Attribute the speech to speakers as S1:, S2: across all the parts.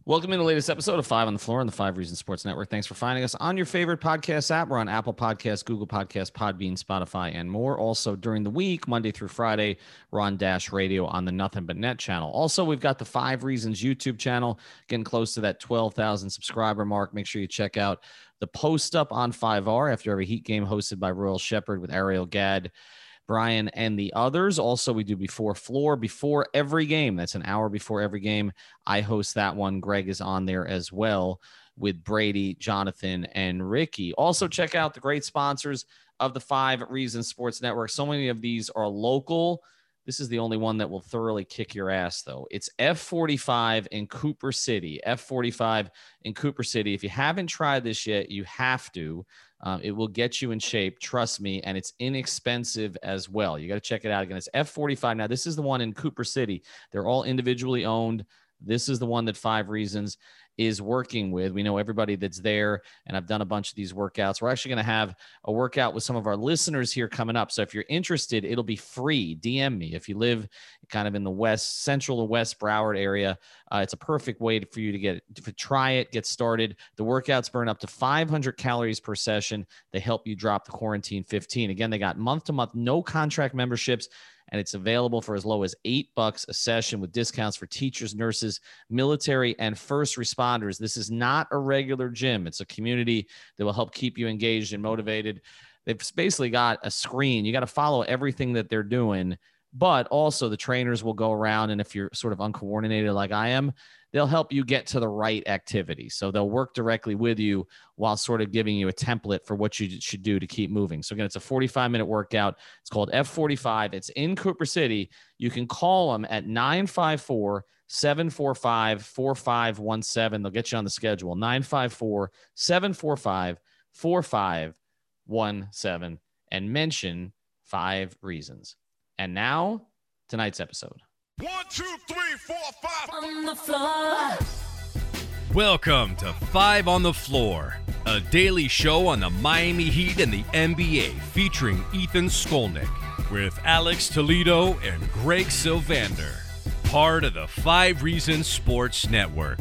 S1: Welcome in the latest episode of Five on the Floor on the Five Reasons Sports Network. Thanks for finding us on your favorite podcast app. We're on Apple Podcasts, Google Podcasts, Podbean, Spotify, and more. Also, during the week, Monday through Friday, we're on Dash Radio on the Nothing But Net channel. Also, we've got the Five Reasons YouTube channel, getting close to that 12,000 subscriber mark. Make sure you check out the post up on 5R after every Heat game hosted by Royal Shepherd with Ariel Gadd, Brian, and the others. Also, we do Before Floor before every game. That's an hour before every game. I host that one. Greg is on there as well with Brady, Jonathan, and Ricky. Also, check out the great sponsors of the Five Reasons Sports Network. So many of these are local. This is the only one that will thoroughly kick your ass, though. It's F45 in Cooper City. F45 in Cooper City. If you haven't tried this yet, you have to. It will get you in shape, trust me, and it's inexpensive as well. You got to check it out again. It's F45. Now, this is the one in Cooper City. They're all individually owned. This is the one that Five Reasons is working with. We know everybody that's there, and I've done a bunch of these workouts. We're actually going to have a workout with some of our listeners here coming up. So if you're interested, it'll be free. DM me. If you live kind of in the central to West Broward area, it's a perfect way for you to try it, get started. The workouts burn up to 500 calories per session. They help you drop the quarantine 15. Again, they got month-to-month, no contract memberships, and it's available for as low as $8 a session with discounts for teachers, nurses, military, and first responders. This is not a regular gym. It's a community that will help keep you engaged and motivated. They've basically got a screen. You got to follow everything that they're doing, but also the trainers will go around, and if you're sort of uncoordinated like I am, they'll help you get to the right activity. So they'll work directly with you while sort of giving you a template for what you should do to keep moving. So again, it's a 45-minute workout. It's called F45. It's in Cooper City. You can call them at 954-745-4517. They'll get you on the schedule. 954-745-4517 and mention Five Reasons. And now, tonight's episode.
S2: 1, 2, 3, 4, 5
S3: on the floor.
S4: Welcome to Five on the Floor, a daily show on the Miami Heat and the NBA featuring Ethan Skolnick with Alex Toledo and Greg Sylvander, part of the Five Reasons Sports Network.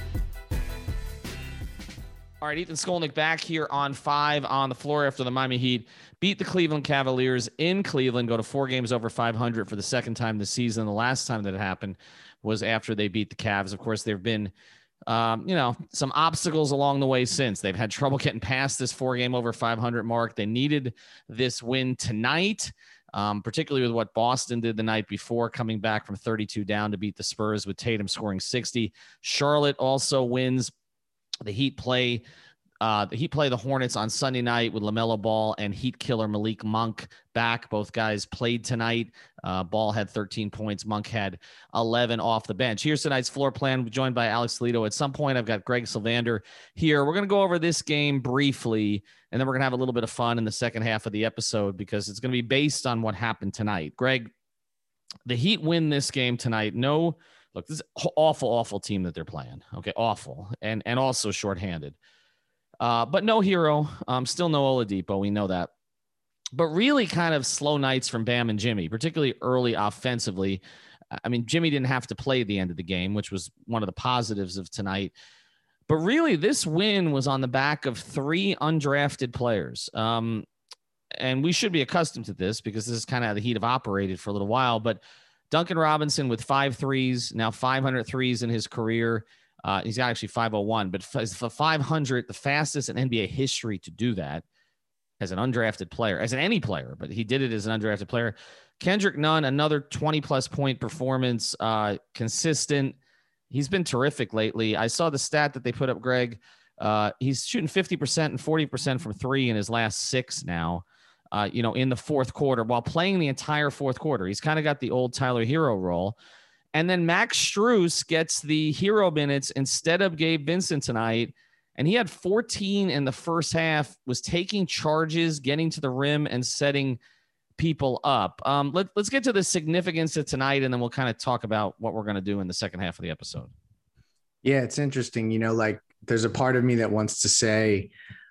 S1: All right, Ethan Skolnick back here on Five on the Floor after the Miami Heat beat the Cleveland Cavaliers in Cleveland, go to 4 games over 500 for the second time this season. The last time that it happened was after they beat the Cavs. Of course, there have been, some obstacles along the way since. They've had trouble getting past this 4 game over 500 mark. They needed this win tonight, particularly with what Boston did the night before, coming back from 32 down to beat the Spurs with Tatum scoring 60. Charlotte also wins. The Heat play the Hornets on Sunday night with LaMelo Ball and Heat killer Malik Monk back. Both guys played tonight. Ball had 13 points. Monk had 11 off the bench. Here's tonight's floor plan, joined by Alex Toledo. At some point, I've got Greg Sylvander here. We're going to go over this game briefly, and then we're going to have a little bit of fun in the second half of the episode because it's going to be based on what happened tonight. Greg, the Heat win this game tonight. Look, this is an awful team that they're playing. Okay, awful. And also shorthanded. But no hero. Still no Oladipo. We know that. But really kind of slow nights from Bam and Jimmy, particularly early offensively. I mean, Jimmy didn't have to play at the end of the game, which was one of the positives of tonight. But really, this win was on the back of 3 undrafted players. And we should be accustomed to this because this is kind of how the Heat have operated for a little while. But Duncan Robinson with 5 threes, now 500 threes in his career. He's got actually 501, but for 500, the fastest in NBA history to do that as an undrafted player, as any player, but he did it as an undrafted player. Kendrick Nunn, another 20-plus point performance, consistent. He's been terrific lately. I saw the stat that they put up, Greg. He's shooting 50% and 40% from 3 in his last 6 now, in the fourth quarter while playing the entire fourth quarter. He's kind of got the old Tyler Hero role. And then Max Strus gets the hero minutes instead of Gabe Vincent tonight. And he had 14 in the first half, was taking charges, getting to the rim, and setting people up. Let's get to the significance of tonight, and then we'll kind of talk about what we're going to do in the second half of the episode.
S5: Yeah, it's interesting. There's a part of me that wants to say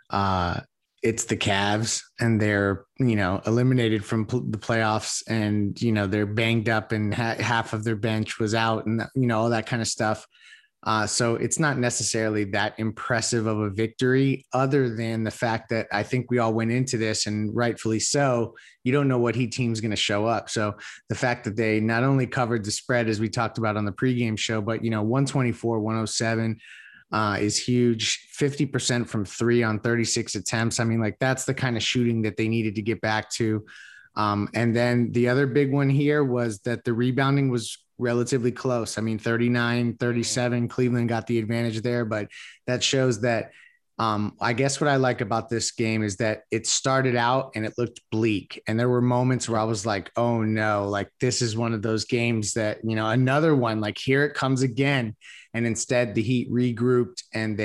S5: it's the Cavs and they're, eliminated from the playoffs and, they're banged up and half of their bench was out and, all that kind of stuff. So it's not necessarily that impressive of a victory, other than the fact that I think we all went into this, and rightfully so, you don't know what Heat team's going to show up. So the fact that they not only covered the spread, as we talked about on the pregame show, but 124, 107 is huge. 50% from three on 36 attempts. I mean, like, that's the kind of shooting that they needed to get back to. And then the other big one here was that the rebounding was relatively close. I mean, 39-37, Cleveland got the advantage there, but that shows that I guess what I like about this game is that it started out and it looked bleak. And there were moments where I was like, oh no, like this is one of those games that, another one, like here it comes again. And instead the Heat regrouped and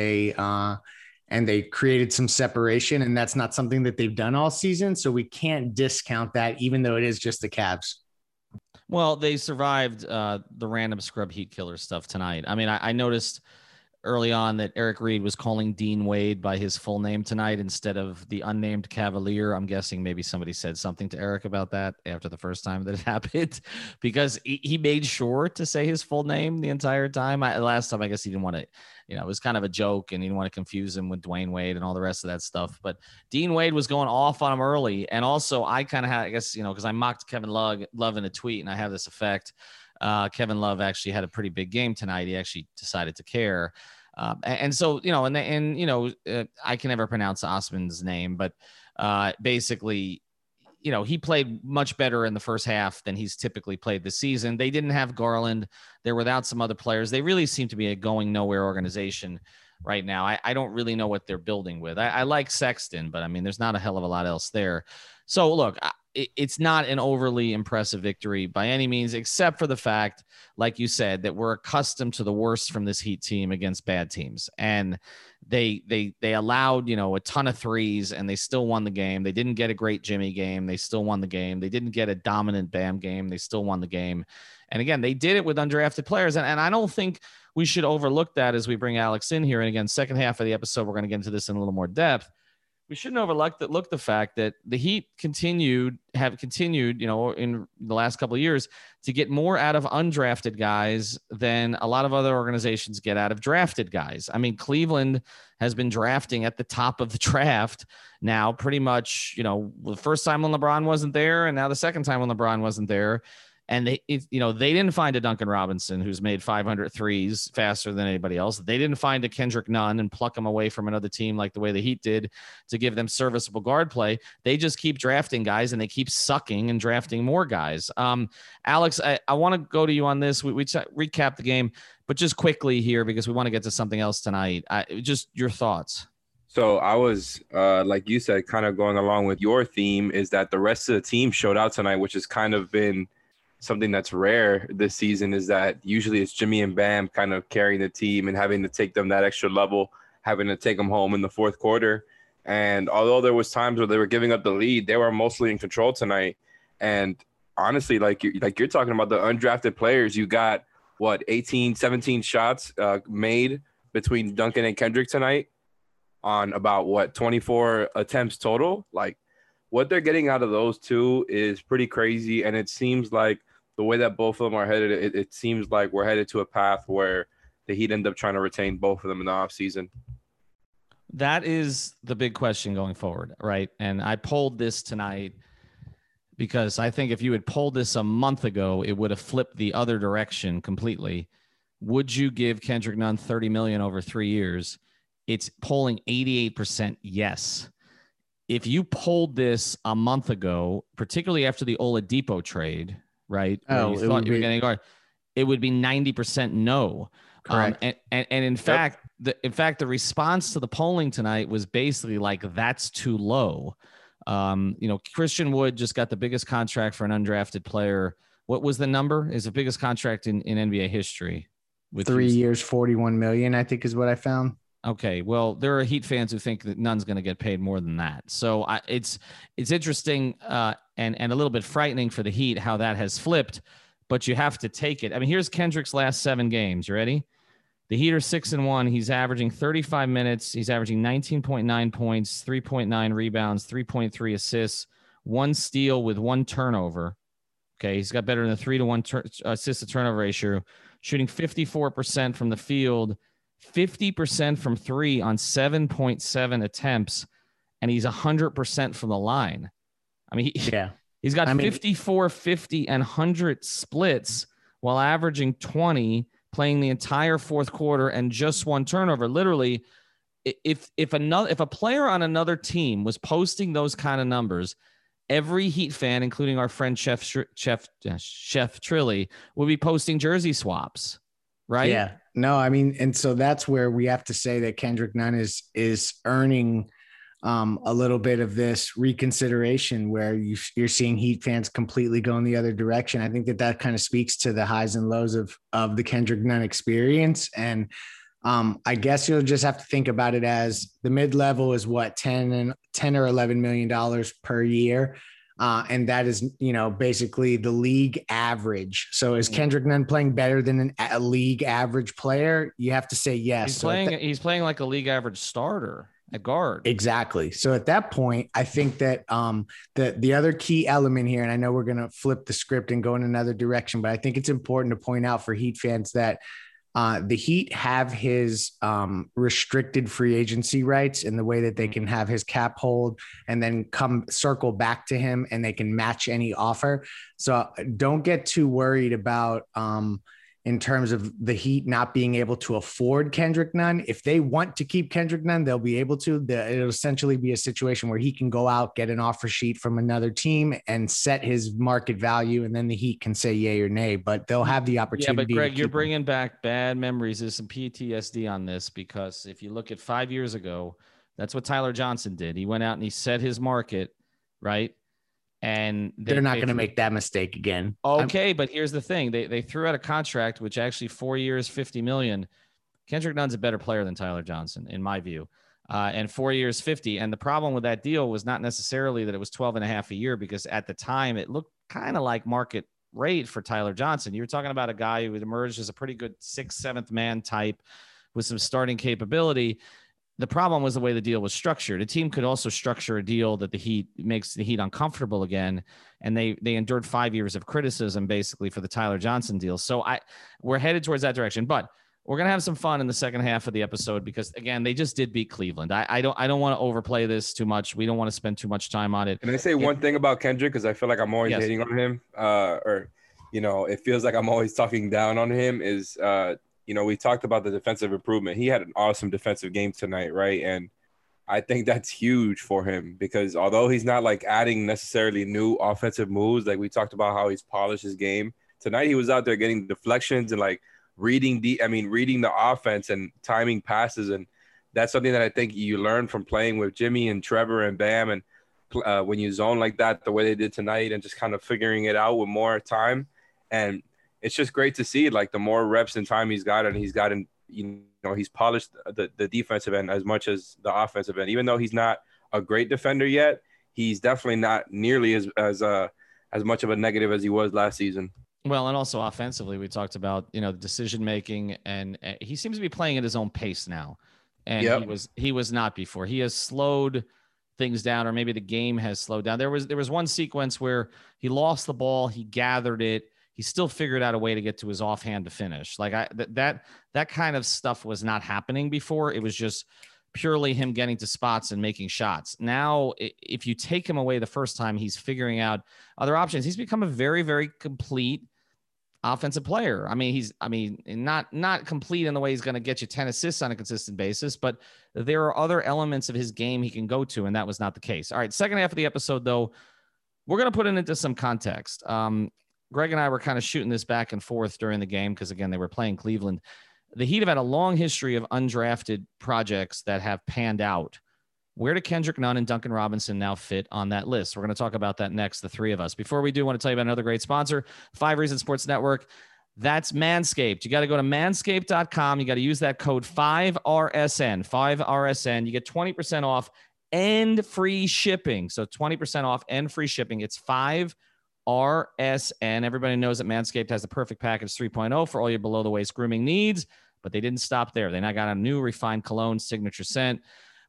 S5: they created some separation, and that's not something that they've done all season. So we can't discount that, even though it is just the Cavs.
S1: Well, they survived the random scrub Heat killer stuff tonight. I mean, I noticed early on that Eric Reed was calling Dean Wade by his full name tonight instead of the unnamed Cavalier. I'm guessing maybe somebody said something to Eric about that after the first time that it happened, because he made sure to say his full name the entire time. Last time, I guess he didn't want to, it was kind of a joke and he didn't want to confuse him with Dwayne Wade and all the rest of that stuff. But Dean Wade was going off on him early. And also I kind of had, I guess, because I mocked Kevin Love in a tweet and I have this effect. Kevin Love actually had a pretty big game tonight. He actually decided to care. And so, I can never pronounce Osman's name, but basically, he played much better in the first half than he's typically played this season. They didn't have Garland. They're without some other players. They really seem to be a going nowhere organization right now. I don't really know what they're building with. I like Sexton, but I mean, there's not a hell of a lot else there. So look, it's not an overly impressive victory by any means, except for the fact, like you said, that we're accustomed to the worst from this Heat team against bad teams. And they allowed, a ton of threes and they still won the game. They didn't get a great Jimmy game. They still won the game. They didn't get a dominant Bam game. They still won the game. And again, they did it with undrafted players. And I don't think we should overlook that as we bring Alex in here. And again, second half of the episode, we're going to get into this in a little more depth. We shouldn't overlook the fact that the Heat have continued, in the last couple of years to get more out of undrafted guys than a lot of other organizations get out of drafted guys. I mean, Cleveland has been drafting at the top of the draft now pretty much, the first time when LeBron wasn't there and now the second time when LeBron wasn't there. And they didn't find a Duncan Robinson who's made 500 threes faster than anybody else. They didn't find a Kendrick Nunn and pluck him away from another team like the way the Heat did to give them serviceable guard play. They just keep drafting guys and they keep sucking and drafting more guys. Alex, I want to go to you on this. We recap the game, but just quickly here because we want to get to something else tonight. Just your thoughts.
S3: So I was, like you said, kind of going along with your theme is that the rest of the team showed out tonight, which has kind of been something that's rare this season, is that usually it's Jimmy and Bam kind of carrying the team and having to take them that extra level, having to take them home in the fourth quarter. And although there was times where they were giving up the lead, they were mostly in control tonight. And honestly, like you're talking about the undrafted players, you got 18, 17 shots made between Duncan and Kendrick tonight on about 24 attempts total. Like what they're getting out of those two is pretty crazy. And it seems like the way that both of them are headed, it seems like we're headed to a path where the Heat end up trying to retain both of them in the offseason.
S1: That is the big question going forward, right? And I polled this tonight because I think if you had polled this a month ago, it would have flipped the other direction completely. Would you give Kendrick Nunn $30 million over 3 years? It's polling 88% yes. If you polled this a month ago, particularly after the Oladipo trade, right?
S5: Oh,
S1: you thought you were getting guard, it would be 90% no.
S5: Correct.
S1: And in fact, the response to the polling tonight was basically like, that's too low. Christian Wood just got the biggest contract for an undrafted player. What was the number? Is the biggest contract in NBA history with
S5: 3 years, 41 million, I think is what I found.
S1: Okay, well, there are Heat fans who think that Nunn's going to get paid more than that. So it's interesting and a little bit frightening for the Heat how that has flipped, but you have to take it. I mean, here's Kendrick's last 7 games. You ready? The Heat are 6-1. He's averaging 35 minutes. He's averaging 19.9 points, 3.9 rebounds, 3.3 assists, 1 steal with 1 turnover. Okay, he's got better than the 3-to-1 assist to turnover ratio. shooting 54% from the field, 50% from three on 7.7 attempts, and he's 100% from the line. I mean, he's got 54, 50, and 100 splits while averaging 20, playing the entire fourth quarter and just one turnover. Literally, if a player on another team was posting those kind of numbers, every Heat fan, including our friend Chef Trilly, will be posting jersey swaps, right?
S5: Yeah. No, I mean, and so that's where we have to say that Kendrick Nunn is earning a little bit of this reconsideration, where you're seeing Heat fans completely going the other direction. I think that kind of speaks to the highs and lows of the Kendrick Nunn experience. And I guess you'll just have to think about it as the mid-level is what, 10 or $11 million per year. And that is, basically the league average. So is Kendrick Nunn playing better than a league average player? You have to say yes.
S1: He's playing like a league average starter at guard.
S5: Exactly. So at that point, I think that the other key element here, and I know we're going to flip the script and go in another direction, but I think it's important to point out for Heat fans that the Heat have his restricted free agency rights in the way that they can have his cap hold and then come circle back to him and they can match any offer. So don't get too worried about in terms of the Heat not being able to afford Kendrick Nunn. If they want to keep Kendrick Nunn, they'll be able to. It'll essentially be a situation where he can go out, get an offer sheet from another team and set his market value. And then the Heat can say yay or nay, but they'll have the opportunity.
S1: Yeah, but Greg, you're bringing back bad memories. There's some PTSD on this, because if you look at 5 years ago, that's what Tyler Johnson did. He went out and he set his market, right? And
S5: they're not going to make that mistake again.
S1: Okay, but here's the thing. They threw out a contract, which actually 4 years, $50 million. Kendrick Nunn's a better player than Tyler Johnson, in my view. And 4 years, 50. And the problem with that deal was not necessarily that it was 12 and a half a year, because at the time it looked kind of like market rate for Tyler Johnson. You were talking about a guy who had emerged as a pretty good 6th, 7th man type with some starting capability. The problem was the way the deal was structured. A team could also structure a deal that makes the Heat uncomfortable again. And they endured 5 years of criticism basically for the Tyler Johnson deal. So we're headed towards that direction, but we're going to have some fun in the second half of the episode, because again, they just did beat Cleveland. I don't want to overplay this too much. We don't want to spend too much time on it.
S3: Can I say one thing about Kendrick? Cause I feel like I'm always hating on him, it feels like I'm always talking down on him is, we talked about the defensive improvement. He had an awesome defensive game tonight, right? And I think that's huge for him, because although he's not like adding necessarily new offensive moves, like we talked about how he's polished his game, tonight he was out there getting deflections and like reading the offense and timing passes. And that's something that I think you learn from playing with Jimmy and Trevor and Bam. And when you zone like that, the way they did tonight, and just kind of figuring it out with more time. And it's just great to see, like, the more reps and time he's gotten, he's polished the defensive end as much as the offensive end. Even though he's not a great defender yet, he's definitely not nearly as much of a negative as he was last season.
S1: Well, and also offensively, we talked about, the decision-making, and he seems to be playing at his own pace now. And he was not before. He has slowed things down, or maybe the game has slowed down. There was one sequence where he lost the ball, he gathered it, he still figured out a way to get to his offhand to finish. Like that kind of stuff was not happening before. It was just purely him getting to spots and making shots. Now, if you take him away the first time, he's figuring out other options. He's become a very, very complete offensive player. I mean, not complete in the way he's going to get you 10 assists on a consistent basis, but there are other elements of his game he can go to, and that was not the case. All right, second half of the episode, though, we're going to put it into some context. Greg and I were kind of shooting this back and forth during the game because, again, they were playing Cleveland. The Heat have had a long history of undrafted projects that have panned out. Where do Kendrick Nunn and Duncan Robinson now fit on that list? We're going to talk about that next, the three of us. Before we do, I want to tell you about another great sponsor, 5 Reasons Sports Network. That's Manscaped. You got to go to manscaped.com. You got to use that code 5RSN, 5RSN. You get 20% off and free shipping. So 20% off and free shipping. It's 5RSN. Everybody knows that Manscaped has the perfect package 3.0 for all your below the waist grooming needs, but they didn't stop there. They now got a new refined cologne signature scent.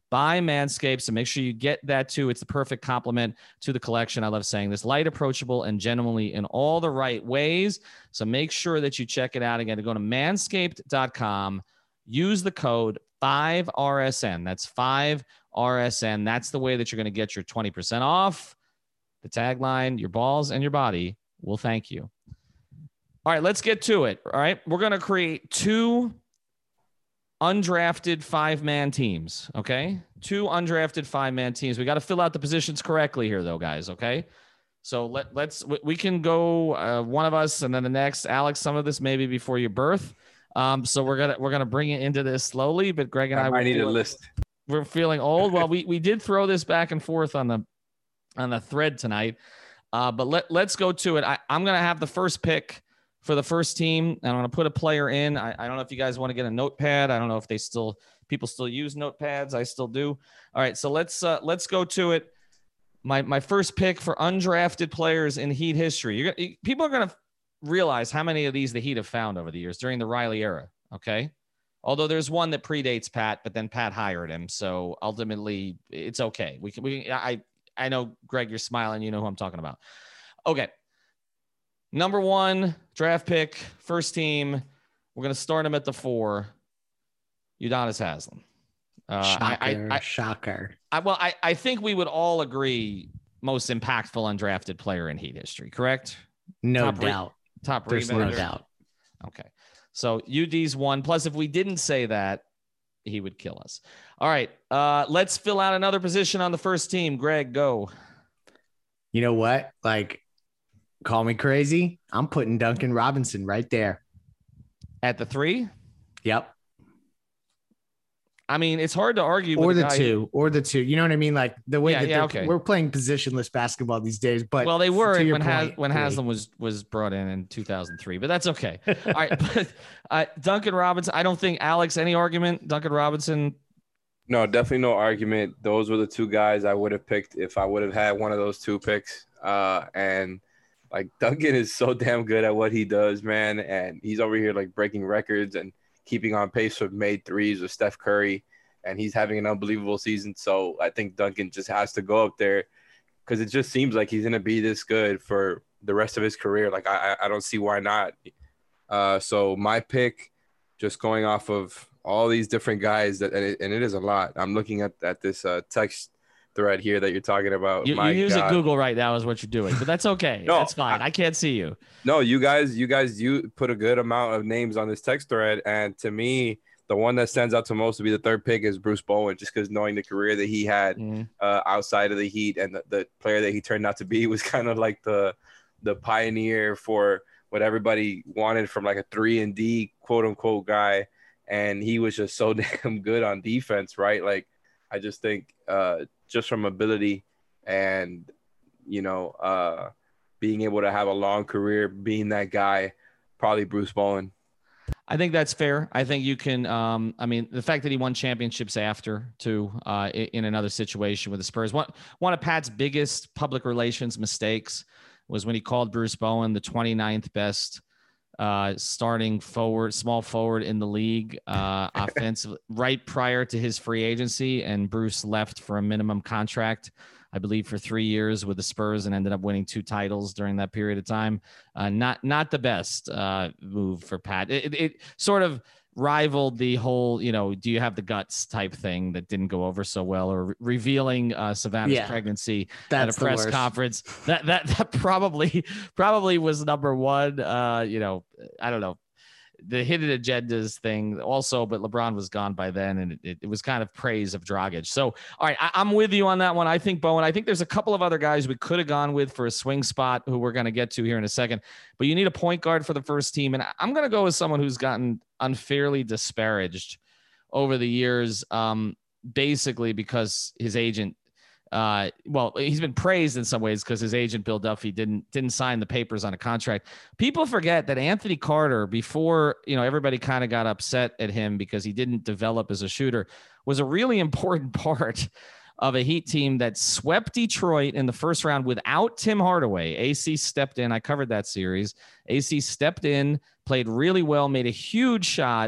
S1: by Manscaped. So make sure you get that too. It's the perfect complement to the collection. I love saying this: light, approachable, and genuinely in all the right ways. So make sure that you check it out. Again, to go to manscaped.com, use the code 5RSN. That's 5RSN. That's the way that you're going to get your 20% off. The tagline: your balls and your body will thank you. All right, let's get to it. All right, we're going to create 2 undrafted 5-man teams. Okay, 2 undrafted 5-man teams. We got to fill out the positions correctly here, though, guys. Okay, so we can go one of us and then the next. Alex, some of this maybe before your birth. So we're gonna bring it into this slowly. But Greg and I
S3: need a list.
S1: We're feeling old. Well, we did throw this back and forth on the thread tonight. But let's go to it. I'm gonna have the first pick for the first team, and I'm going to put a player in. I don't know if you guys want to get a notepad. I don't know if people still use notepads. I still do. All right, so let's go to it. My first pick for undrafted players in Heat history. People are going to realize how many of these the Heat have found over the years during the Riley era. Okay, although there's one that predates Pat, but then Pat hired him, so ultimately it's okay. I know, Greg, you're smiling. You know who I'm talking about. Okay. Number 1 draft pick, first team. We're going to start him at the 4. Udonis Haslem.
S5: Shocker.
S1: I think we would all agree most impactful undrafted player in Heat history, correct?
S5: No doubt.
S1: There's
S5: no doubt.
S1: Okay. So UD's 1. Plus, if we didn't say that, he would kill us. All right. Let's fill out another position on the first team. Greg, go.
S5: You know what? Call me crazy. I'm putting Duncan Robinson right there.
S1: At the 3?
S5: Yep.
S1: I mean, it's hard to argue.
S5: Or the 2. You know what I mean? Like the way we're playing positionless basketball these days. But
S1: they were when Haslem was brought in 2003. But that's okay. All right. But Duncan Robinson. I don't think, Alex, any argument. Duncan Robinson.
S3: No, definitely no argument. Those were the 2 guys I would have picked if I would have had one of those 2 picks. And Duncan is so damn good at what he does, man. And he's over here breaking records and keeping on pace for made threes with Steph Curry. And he's having an unbelievable season. So I think Duncan just has to go up there because it just seems like he's going to be this good for the rest of his career. I don't see why not. So my pick, just going off of all these different guys, and it is a lot. I'm looking at this text thread here that you're talking about.
S1: You're using Google right now is what you're doing, but that's okay. No, that's fine. I can't see you.
S3: No, you put a good amount of names on this text thread, and to me, the one that stands out to most to be the 3rd pick is Bruce Bowen, just because knowing the career that he had outside of the Heat and the player that he turned out to be was kind of like the pioneer for what everybody wanted from a 3-and-D quote unquote guy, and he was just so damn good on defense, right? I just think just from ability and, being able to have a long career, being that guy, probably Bruce Bowen.
S1: I think that's fair. I think you can, the fact that he won championships after too, in another situation with the Spurs. One of Pat's biggest public relations mistakes was when he called Bruce Bowen the 29th best starting small forward in the league offensive right prior to his free agency, and Bruce left for a minimum contract, I believe, for 3 years with the Spurs, and ended up winning 2 titles during that period of time. Not the best move for Pat. It sort of rivaled the whole, do you have the guts type thing that didn't go over so well, or revealing Savannah's pregnancy at a press conference. That probably was number 1. I don't know. The hidden agendas thing also, but LeBron was gone by then, and it was kind of praise of Dragic. So, all right, I'm with you on that one. I think Bowen. I think there's a couple of other guys we could have gone with for a swing spot who we're going to get to here in a second, but you need a point guard for the first team. And I'm going to go with someone who's gotten unfairly disparaged over the years, basically because his agent, he's been praised in some ways because his agent Bill Duffy didn't sign the papers on a contract. People forget that Anthony Carter, before everybody kind of got upset at him because he didn't develop as a shooter, was a really important part of a Heat team that swept Detroit in the first round without Tim Hardaway. AC stepped in. I covered that series. AC stepped in, played really well, made a huge shot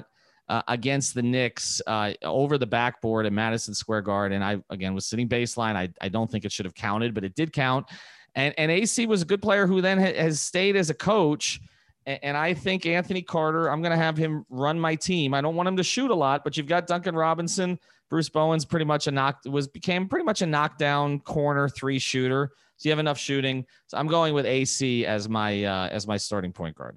S1: against the Knicks over the backboard at Madison Square Garden. I, again, was sitting baseline. I don't think it should have counted, but it did count. And AC was a good player who then has stayed as a coach. And I think Anthony Carter, I'm going to have him run my team. I don't want him to shoot a lot, but you've got Duncan Robinson. Bruce Bowen's became pretty much a knockdown corner 3 shooter. So you have enough shooting. So I'm going with AC as my starting point guard.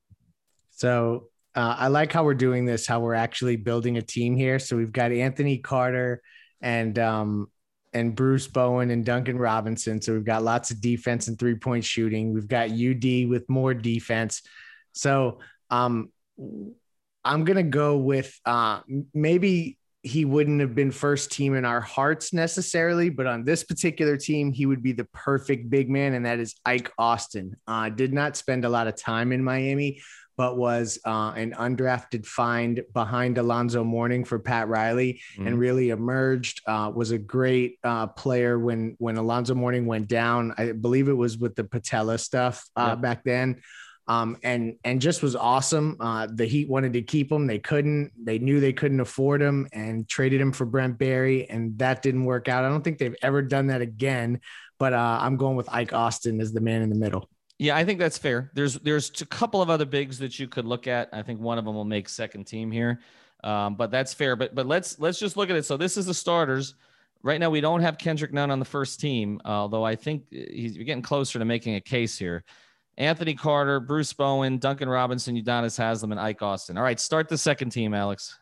S5: So I like how we're doing this, how we're actually building a team here. So we've got Anthony Carter and Bruce Bowen and Duncan Robinson. So we've got lots of defense and 3-point shooting. We've got UD with more defense. So I'm going to go with maybe he wouldn't have been first team in our hearts necessarily, but on this particular team, he would be the perfect big man. And that is Ike Austin. Did not spend a lot of time in Miami, but was an undrafted find behind Alonzo Mourning for Pat Riley and really emerged, was a great player when Alonzo Mourning went down. I believe it was with the patella stuff back then. And just was awesome. The Heat wanted to keep him. They couldn't. They knew they couldn't afford him and traded him for Brent Barry, and that didn't work out. I don't think they've ever done that again, but I'm going with Ike Austin as the man in the middle.
S1: Yeah, I think that's fair. There's a couple of other bigs that you could look at. I think one of them will make second team here, but that's fair. But let's just look at it. So this is the starters. Right now, we don't have Kendrick Nunn on the first team, although I think you're getting closer to making a case here. Anthony Carter, Bruce Bowen, Duncan Robinson, Udonis Haslem, and Ike Austin. All right, start the second team, Alex.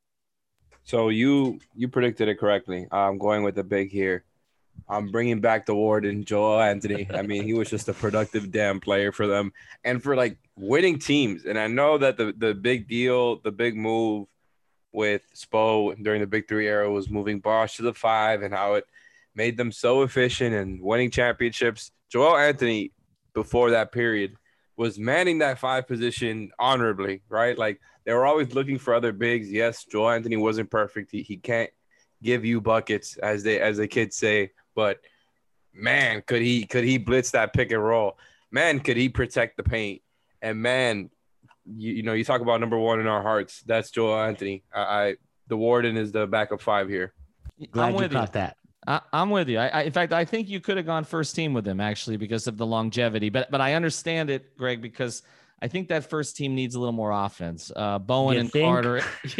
S3: So you predicted it correctly. I'm going with the big here. I'm bringing back the Warden, Joel Anthony. I mean, he was just a productive damn player for them and for like winning teams. And I know that the big deal, the big move with Spo during the Big Three era was moving Bosh to the 5 and how it made them so efficient and winning championships. Joel Anthony, before that period, was manning that 5 position honorably, right? Like they were always looking for other bigs. Yes, Joel Anthony wasn't perfect. He can't give you buckets, as the kids say. But man, could he blitz that pick and roll? Man, could he protect the paint? And man, you talk about number 1 in our hearts. That's Joel Anthony. The Warden is the backup 5 here.
S5: Glad you caught that.
S1: I'm with you. In fact, I think you could have gone first team with him actually because of the longevity. But I understand it, Greg, because I think that first team needs a little more offense. Bowen and Carter,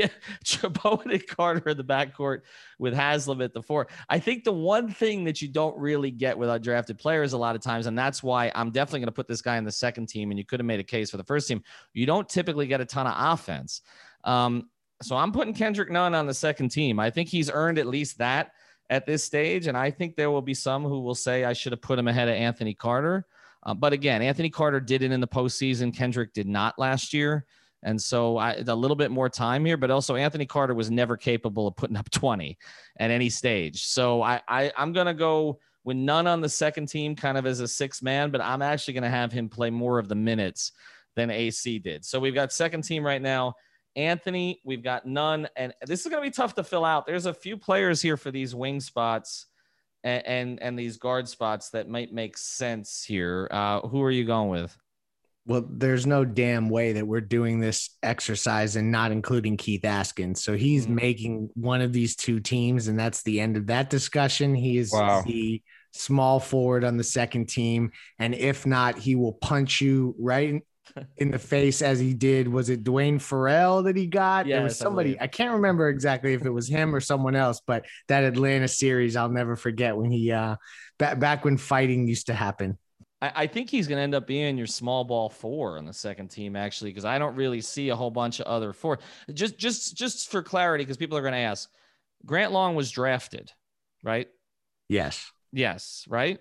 S1: Bowen and Carter in the backcourt with Haslem at the 4. I think the one thing that you don't really get with undrafted players a lot of times, and that's why I'm definitely going to put this guy in the second team, and you could have made a case for the first team. You don't typically get a ton of offense. So I'm putting Kendrick Nunn on the second team. I think he's earned at least that at this stage, and I think there will be some who will say I should have put him ahead of Anthony Carter. But again, Anthony Carter did it in the postseason. Kendrick did not last year. And so a little bit more time here, but also Anthony Carter was never capable of putting up 20 at any stage. So I'm going to go with Nunn on the second team kind of as a 6th man, but I'm actually going to have him play more of the minutes than AC did. So we've got second team right now. Anthony, we've got Nunn, and this is going to be tough to fill out. There's a few players here for these wing spots and these guard spots that might make sense here. Who are you going with?
S5: Well, there's no damn way that we're doing this exercise and not including Keith Askins. So he's making one of these 2 teams, and that's the end of that discussion. He is the small forward on the second team. And if not, he will punch you right in the face as he did. Was it Dwayne Farrell that he got?
S1: Yeah,
S5: there was somebody, I can't remember exactly if it was him or someone else, but that Atlanta series I'll never forget when he back when fighting used to happen.
S1: I think he's going to end up being your small ball 4 on the second team, actually, because I don't really see a whole bunch of other 4. Just for clarity, because people are going to ask, Grant Long was drafted, right?
S5: Yes,
S1: right.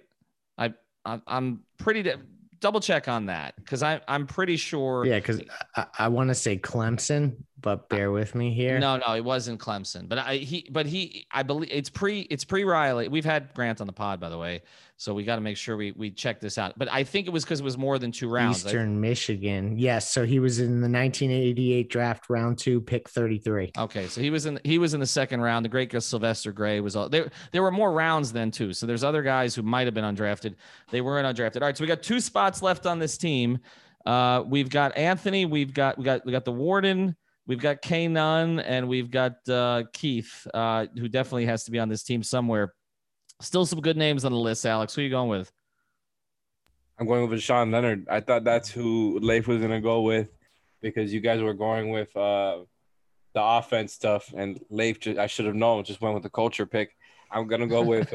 S1: I'm pretty double check on that because I'm pretty sure.
S5: Yeah, because I want to say Clemson, but bear with me here.
S1: No, it wasn't Clemson, but I believe it's pre Riley. We've had Grant on the pod, by the way, so we got to make sure we check this out. But I think it was because it was more than 2 rounds.
S5: Eastern Michigan, yes. So he was in the 1988 draft, round 2, pick 33.
S1: Okay, so he was in the second round. The great Sylvester Gray was all there. There were more rounds then too. So there's other guys who might have been undrafted. They weren't undrafted. All right, so we got 2 spots left on this team. We've got Anthony. We got the Warden. We've got K Nunn and we've got Keith, who definitely has to be on this team somewhere. Still some good names on the list, Alex. Who are you going with?
S3: I'm going with Sean Leonard. I thought that's who Leif was going to go with because you guys were going with the offense stuff, and Leif, I should have known, just went with the culture pick. I'm going to go with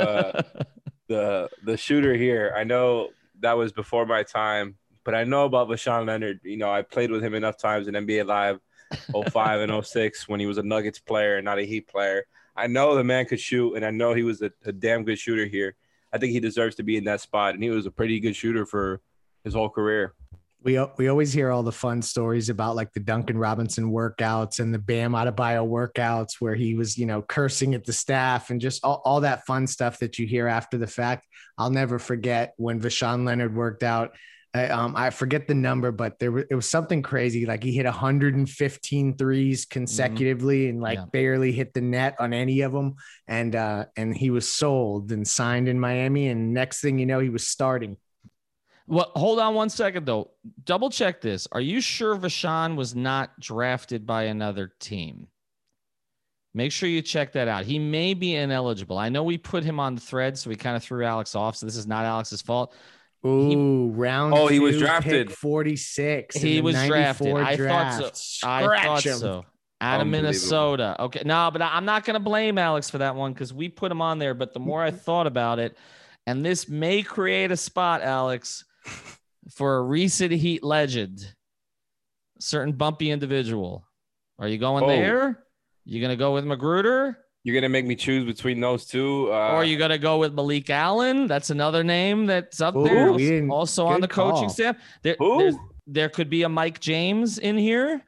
S3: the shooter here. I know that was before my time, but I know about Vashawn Leonard. You know, I played with him enough times in NBA Live 05 and 06 when he was a Nuggets player, not a Heat player. I know the man could shoot, and I know he was a damn good shooter here. I think he deserves to be in that spot, and he was a pretty good shooter for his whole career.
S5: We always hear all the fun stories about like the Duncan Robinson workouts and the Bam Adebayo workouts where he was, you know, cursing at the staff and just all that fun stuff that you hear after the fact. I'll never forget when Vashawn Leonard worked out. I forget the number, but it was something crazy. Like he hit 115 threes consecutively and barely hit the net on any of them. And he was sold and signed in Miami. And next thing you know, he was starting.
S1: Well, hold on one second though. Double check this. Are you sure Vashawn was not drafted by another team? Make sure you check that out. He may be ineligible. I know we put him on the thread, so we kind of threw Alex off. So this is not Alex's fault.
S5: Round two,
S3: he was drafted
S5: 46.
S1: He was drafted. I thought so. I thought
S5: him.
S1: so. Out of Minnesota. Okay. No, but I'm not going to blame Alex for that one because we put him on there. But the more I thought about it, and this may create a spot, Alex, for a recent Heat legend, certain bumpy individual. Are you going there? You going to go with Magruder?
S3: You're going to make me choose between those two?
S1: Or are you going to go with Malik Allen? That's another name that's up there. Also on the coaching staff. There could be a Mike James in here.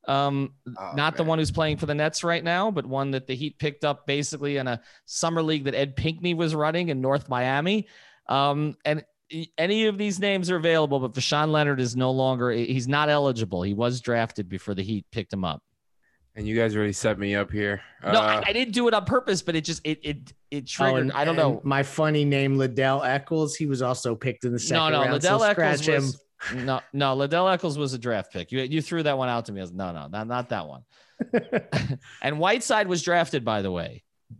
S1: Not the one who's playing for the Nets right now, but one that the Heat picked up basically in a summer league that Ed Pinckney was running in North Miami. And any of these names are available, but Vashawn Leonard is no longer, he's not eligible. He was drafted before the Heat picked him up.
S3: And you guys really set me up here.
S1: No, I didn't do it on purpose, but it triggered. I don't know.
S5: My funny name, Liddell Eccles. He was also picked in the second round.
S1: Liddell Eccles was, no, Liddell Eccles was a draft pick. You threw that one out to me. I was no, not that one. And Whiteside was drafted, by the way.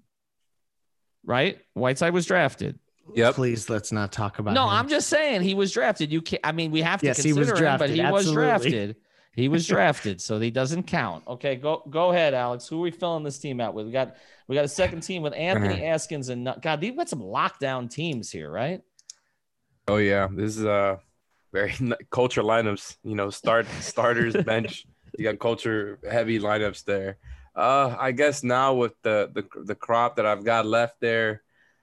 S1: Right? Whiteside was drafted.
S3: Yep.
S5: Please, let's not talk about him.
S1: I'm just saying he was drafted. You can't. I mean, we have to consider
S5: he was drafted,
S1: him, but he was drafted. He was
S5: Sure.
S1: drafted, so he doesn't count. Okay, go ahead, Alex. Who are we filling this team out with? We got a second team with Anthony Askins and God. We've got some lockdown teams here, right?
S3: Oh yeah, this is very culture lineups. You know, starters, bench. You got culture heavy lineups there. I guess now with the crop that I've got left there,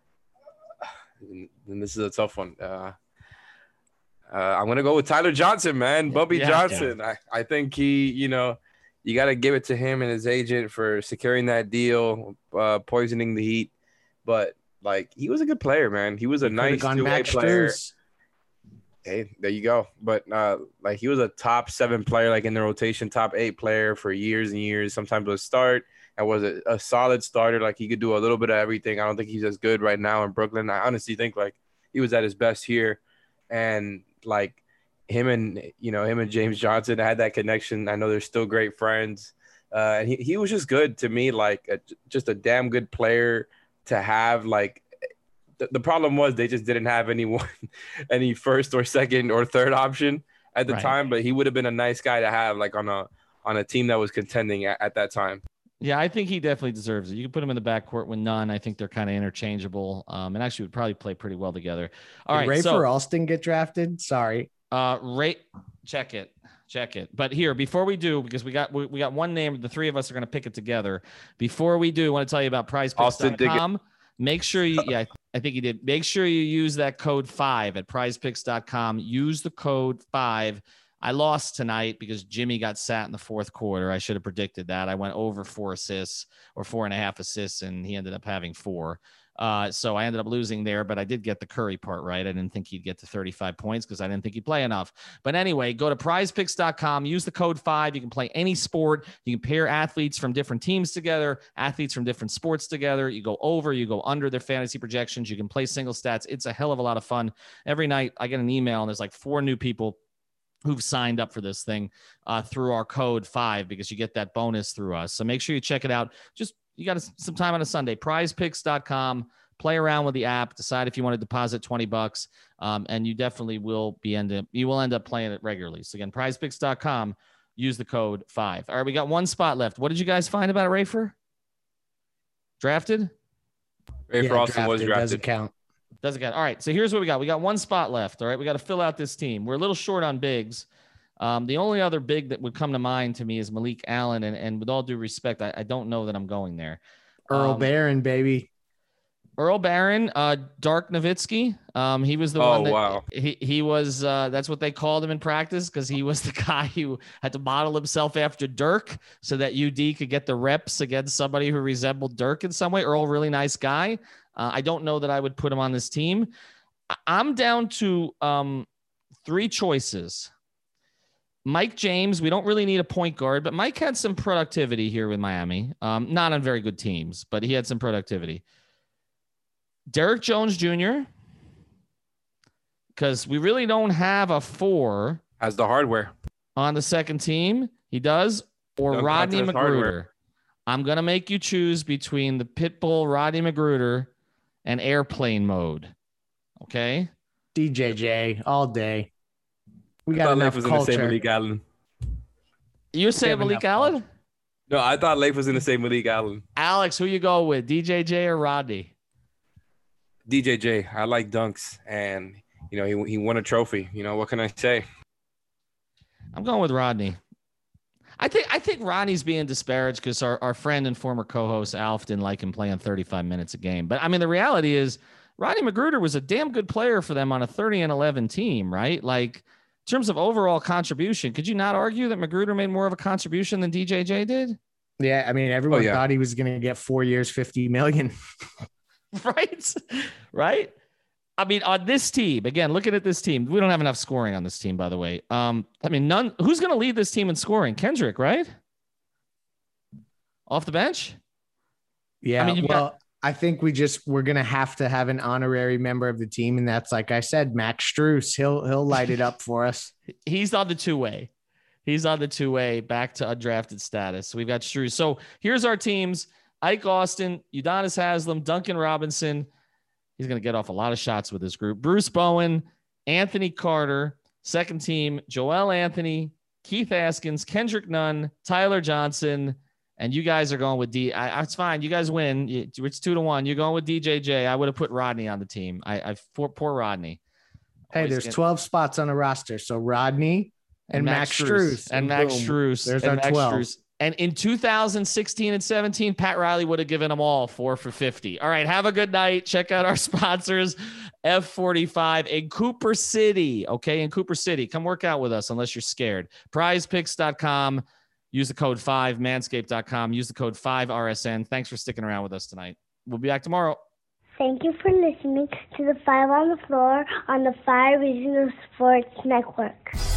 S3: and this is a tough one. I'm going to go with Tyler Johnson, man. Bumpy Johnson. Yeah. I think he, you got to give it to him and his agent for securing that deal, poisoning the Heat. But, he was a good player, man. He was a nice two-way player. Hey, there you go. But, he was a top 7 player, in the rotation, top 8 player for years and years. Sometimes would start and was a solid starter. He could do a little bit of everything. I don't think he's as good right now in Brooklyn. I honestly think, he was at his best here. And, him and James Johnson had that connection. I know they're still great friends. And he was just good to me, just a damn good player to have. The problem was they just didn't have any first or second or third option at the time, but he would have been a nice guy to have on a team that was contending at that time.
S1: Yeah, I think he definitely deserves it. You can put him in the backcourt with Nunn. I think they're kind of interchangeable, and actually would probably play pretty well together. All right,
S5: Rafer Alston get drafted? Sorry.
S1: Check it. But here, before we do, because we got one name, the three of us are going to pick it together. Before we do, I want to tell you about PrizePicks.com. Make sure I think he did. Make sure you use that code 5 at PrizePicks.com. Use the code 5. I lost tonight because Jimmy got sat in the fourth quarter. I should have predicted that. I went over 4 assists or 4.5 assists, and he ended up having 4. So I ended up losing there, but I did get the Curry part right. I didn't think he'd get to 35 points because I didn't think he'd play enough. But anyway, go to prizepicks.com, use the code 5. You can play any sport. You can pair athletes from different teams together, athletes from different sports together. You go over, you go under their fantasy projections. You can play single stats. It's a hell of a lot of fun. Every night I get an email and there's 4 new people who've signed up for this thing through our code 5, because you get that bonus through us. So make sure you check it out. Just, you got some time on a Sunday, prizepicks.com, play around with the app, decide if you want to deposit $20, and you definitely will end up playing it regularly. So again, prizepicks.com, use the code 5. All right, we got one spot left. What did you guys find about Rafer? Drafted?
S3: Rafer Alston was drafted.
S5: Doesn't count.
S1: Doesn't count. All right, so here's what we got. We got one spot left. All right, we got to fill out this team. We're a little short on bigs. The only other big that would come to mind to me is Malik Allen, and with all due respect, I don't know that I'm going there.
S5: Earl Barron, baby.
S1: Earl Barron, Dark Nowitzki. He was the one that
S3: wow.
S1: he was. That's what they called him in practice, because he was the guy who had to model himself after Dirk so that UD could get the reps against somebody who resembled Dirk in some way. Earl, really nice guy. I don't know that I would put him on this team. I'm down to 3 choices. Mike James, we don't really need a point guard, but Mike had some productivity here with Miami. Not on very good teams, but he had some productivity. Derek Jones Jr., because we really don't have a 4.
S3: Has the hardware.
S1: On the second team. He does. Or
S3: Don't
S1: Rodney
S3: contest
S1: Magruder.
S3: hardware.
S1: I'm going to make you choose between the Pitbull, Rodney Magruder, and airplane mode. Okay?
S5: DJJ all day. We
S3: I
S5: got
S3: thought
S5: enough
S3: Leif was in the same
S5: culture.
S3: Malik Allen.
S1: You say Malik Allen?
S3: No, I thought Leif was in the same Malik Allen.
S1: Alex, who you go with? DJJ or Rodney?
S3: DJJ. I like dunks, and he won a trophy. What can I say?
S1: I'm going with Rodney. I think Rodney's being disparaged because our friend and former co-host Alf didn't like him playing 35 minutes a game. But I mean, the reality is Rodney Magruder was a damn good player for them on a 30-11 team, right? Like, in terms of overall contribution, could you not argue that Magruder made more of a contribution than DJJ did?
S5: Yeah, I mean, everyone thought he was going to get 4 years, $50 million.
S1: Right. I mean, on this team, again, looking at this team, we don't have enough scoring on this team, by the way. I mean, none. Who's going to lead this team in scoring? Kendrick, right? Off the bench?
S5: Yeah. I mean, I think we're going to have an honorary member of the team. And that's, like I said, Max Strus. He'll light it up for us.
S1: He's on the 2-way. He's on the 2-way back to undrafted status. So we've got Strus. So here's our teams. Ike Austin, Udonis Haslem, Duncan Robinson. He's going to get off a lot of shots with this group. Bruce Bowen, Anthony Carter, second team, Joel Anthony, Keith Askins, Kendrick Nunn, Tyler Johnson, and you guys are going with it's fine. You guys win. It's 2-1. You're going with DJJ. I would have put Rodney on the team. Poor Rodney.
S5: Hey, there's 12 spots on the roster. So Rodney and Max Strus.
S1: And Max Strus.
S5: There's our 12.
S1: And in 2016 and 17, Pat Riley would have given them all 4 for 50. All right, have a good night. Check out our sponsors, F45 in Cooper City. Okay, in Cooper City. Come work out with us unless you're scared. PrizePicks.com. Use the code 5. Manscaped.com. Use the code 5RSN. Thanks for sticking around with us tonight. We'll be back tomorrow.
S6: Thank you for listening to the 5 on the Floor on the 5 Regional Sports Network.